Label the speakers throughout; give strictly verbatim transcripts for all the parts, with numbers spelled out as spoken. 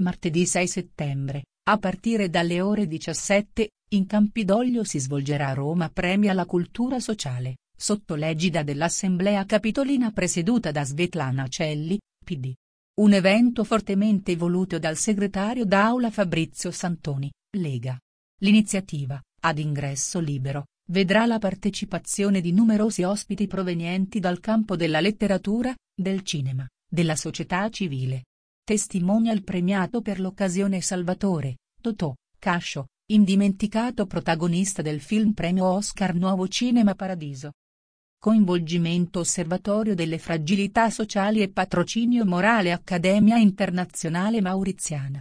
Speaker 1: Martedì sei settembre, a partire dalle ore diciassette, in Campidoglio si svolgerà a Roma Premia la Cultura Sociale, sotto l'egida dell'Assemblea Capitolina presieduta da Svetlana Celli, P D. Un evento fortemente voluto dal segretario d'Aula Fabrizio Santoni, Lega. L'iniziativa, ad ingresso libero, vedrà la partecipazione di numerosi ospiti provenienti dal campo della letteratura, del cinema, della società civile. Testimonial premiato per l'occasione Salvatore, Totò, Cascio, indimenticato protagonista del film premio Oscar Nuovo Cinema Paradiso. Coinvolgimento Osservatorio delle fragilità sociali e patrocinio morale Accademia Internazionale Mauriziana.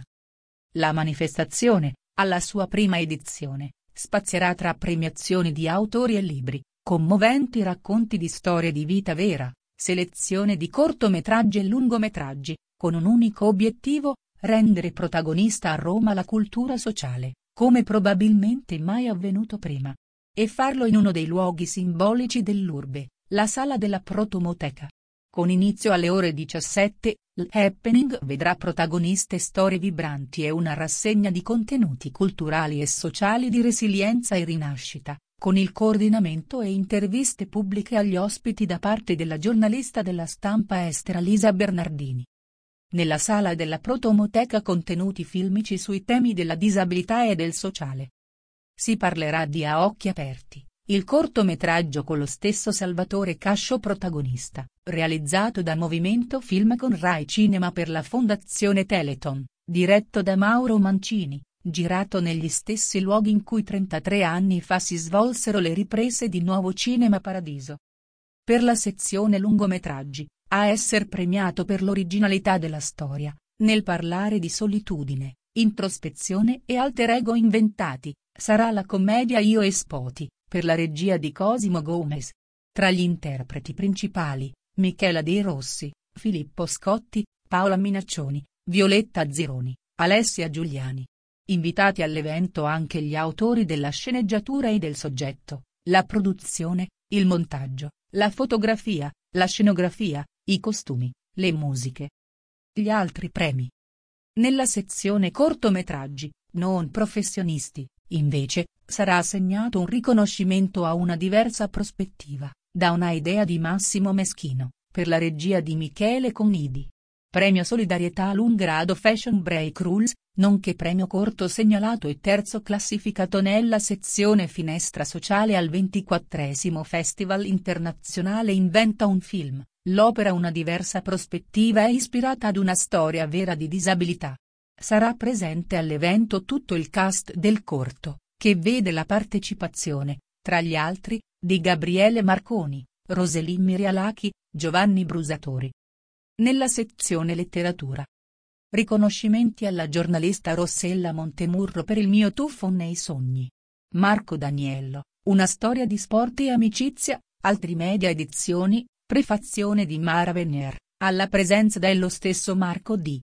Speaker 1: La manifestazione, alla sua prima edizione, spazierà tra premiazioni di autori e libri, commoventi racconti di storie di vita vera, selezione di cortometraggi e lungometraggi, con un unico obiettivo: rendere protagonista a Roma la cultura sociale, come probabilmente mai avvenuto prima. E farlo in uno dei luoghi simbolici dell'urbe, la sala della Protomoteca. Con inizio alle ore diciassette, l'happening vedrà protagoniste storie vibranti e una rassegna di contenuti culturali e sociali di resilienza e rinascita, con il coordinamento e interviste pubbliche agli ospiti da parte della giornalista della stampa estera Lisa Bernardini. Nella sala della Protomoteca contenuti filmici sui temi della disabilità e del sociale. Si parlerà di A Occhi Aperti, il cortometraggio con lo stesso Salvatore Cascio protagonista, realizzato da Movimento Film con Rai Cinema per la Fondazione Telethon, diretto da Mauro Mancini, girato negli stessi luoghi in cui trentatré anni fa si svolsero le riprese di Nuovo Cinema Paradiso. Per la sezione lungometraggi, a esser premiato per l'originalità della storia, nel parlare di solitudine, introspezione e alter ego inventati, sarà la commedia Io e Spoti, per la regia di Cosimo Gomez. Tra gli interpreti principali, Michela De Rossi, Filippo Scotti, Paola Minaccioni, Violetta Zironi, Alessia Giuliani. Invitati all'evento anche gli autori della sceneggiatura e del soggetto, la produzione, il montaggio, la fotografia, la scenografia, i costumi, le musiche. Gli altri premi. Nella sezione cortometraggi, non professionisti, invece, sarà assegnato un riconoscimento a una diversa prospettiva, da una idea di Massimo Meschino, per la regia di Michele Conidi. Premio Solidarietà Lungrado Fashion Break Rules, nonché premio corto segnalato e terzo classificato nella sezione Finestra Sociale al ventiquattresimo Festival Internazionale Inventa un Film. L'opera Una diversa prospettiva è ispirata ad una storia vera di disabilità. Sarà presente all'evento tutto il cast del corto, che vede la partecipazione, tra gli altri, di Gabriele Marconi, Roselyn Mirialachi, Giovanni Brusatori. Nella sezione letteratura. Riconoscimenti alla giornalista Rossella Montemurro per Il mio tuffo nei sogni. Marco Daniello, Una storia di sport e amicizia, Altri Media Edizioni, prefazione di Mara Venier, alla presenza dello stesso Marco D.